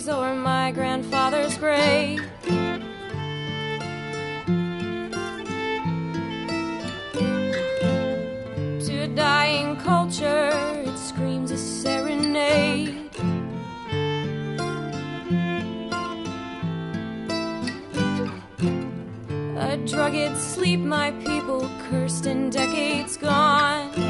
trees o'er my grandfather's grave. To a dying culture, it screams a serenade. A drugged sleep, my people cursed in decades gone.